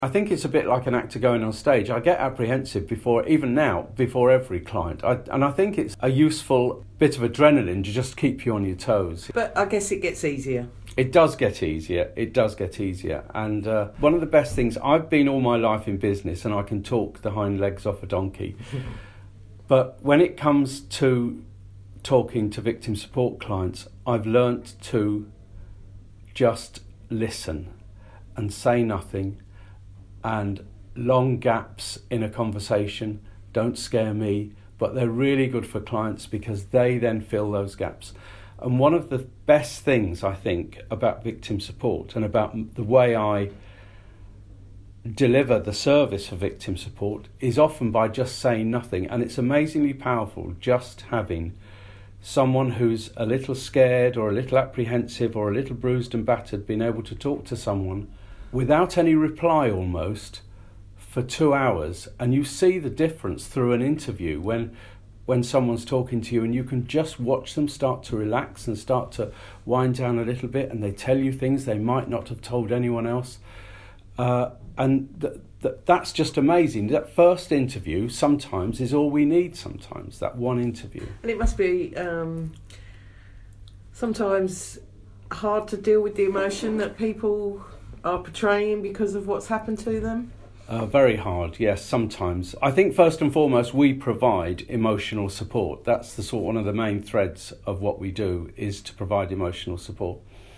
I think it's a bit like an actor going on stage. I get apprehensive before every client. And I think it's a useful bit of adrenaline to just keep you on your toes. But I guess it gets easier. It does get easier. And one of the best things, I've been all my life in business and I can talk the hind legs off a donkey. But when it comes to talking to victim support clients, I've learnt to just listen and say nothing. And long gaps in a conversation don't scare me, but they're really good for clients because they then fill those gaps. And one of the best things, I think, about victim support and about the way I deliver the service for victim support is often by just saying nothing. And it's amazingly powerful just having someone who's a little scared or a little apprehensive or a little bruised and battered being able to talk to someone without any reply almost for 2 hours, and you see the difference through an interview when someone's talking to you and you can just watch them start to relax and start to wind down a little bit, and they tell you things they might not have told anyone else. That's just amazing. That first interview sometimes is all we need sometimes, that one interview. And it must be sometimes hard to deal with the emotion that people are portraying because of what's happened to them? Very hard, yes, sometimes. I think first and foremost we provide emotional support. That's one of the main threads of what we do is to provide emotional support.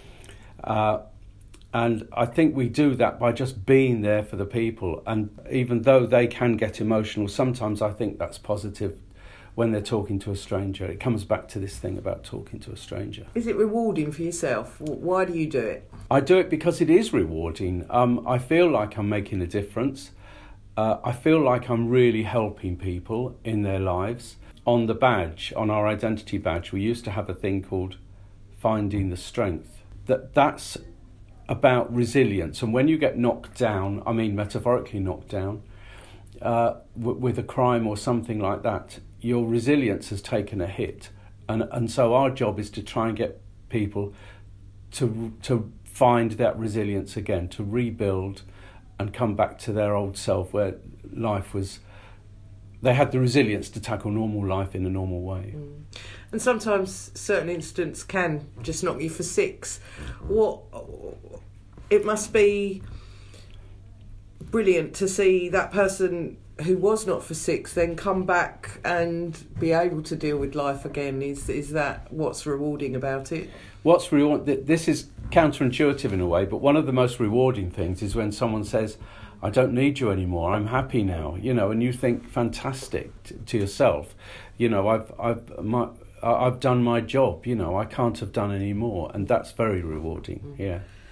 And I think we do that by just being there for the people. And even though they can get emotional, sometimes I think that's positive when they're talking to a stranger. It comes back to this thing about talking to a stranger. Is it rewarding for yourself? Why do you do it? I do it because it is rewarding. I feel like I'm making a difference. I feel like I'm really helping people in their lives. On the badge, on our identity badge, we used to have a thing called Finding the Strength. That's about resilience. And when you get knocked down, I mean metaphorically knocked down, with a crime or something like that, your resilience has taken a hit. And so our job is to try and get people to find that resilience again, to rebuild and come back to their old self where they had the resilience to tackle normal life in a normal way. And sometimes certain incidents can just knock you for six. It must be brilliant to see that person who was not for six then come back and be able to deal with life again. Is that what's rewarding about it? What's rewarding? This is counterintuitive in a way, but one of the most rewarding things is when someone says, I don't need you anymore, I'm happy now, and you think, fantastic to yourself, I've done my job, I can't have done any more, and that's very rewarding. Yeah.